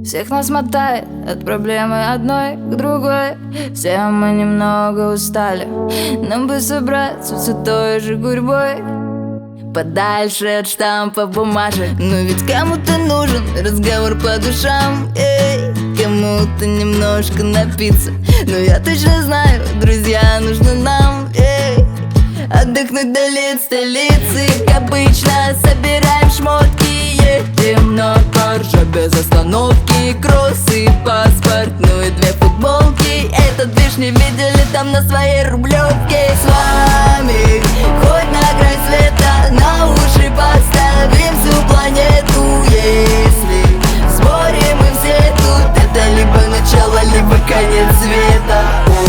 Всех нас мотает от проблемы одной к другой. Все мы немного устали, нам бы собраться все той же гурьбой, подальше от штампа бумажек. Но ведь кому-то нужен разговор по душам, эй, кому-то немножко напиться. Но я точно знаю, друзья, нужно нам, эй, отдохнуть вдали от столицы. Как обычно, собираем шмотки, едем на Коржа без остановки. Кроссы, паспорт, ну и 2 футболки. Этот движ не видели там на своей рублевке. С вами хоть на край света, на уши поставим всю планету. Если в сборе мы все тут, это либо начало, либо конец света.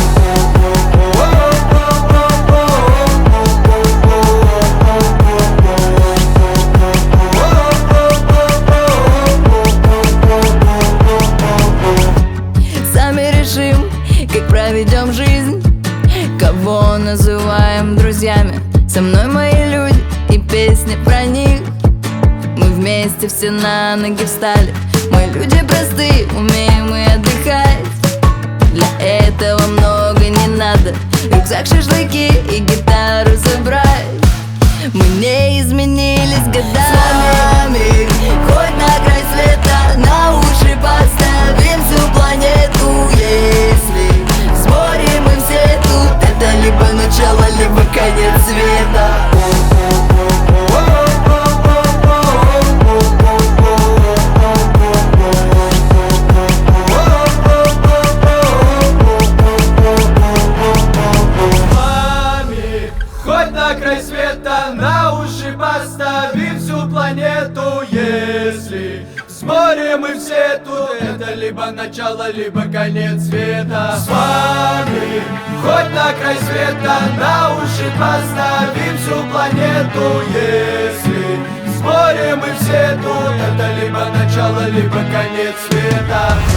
Как проведем жизнь, кого называем друзьями. Со мной мои люди и песни про них. Мы вместе все на ноги встали. Мы люди простые, умеем мы отдыхать. Для этого много не надо. Рюкзак, шашлыки и гитару забрать. Мы не изменились годами. Хоть на край света, на уши поставим всю планету. Если в сборе мы все тут, это либо начало, либо конец света. Хоть на край света, на уши поставим всю планету. Если в сборе мы все тут, это либо начало, либо конец света. С вами хоть на край света, на уши поставим всю планету. Если в сборе мы все тут, это либо начало, либо конец света.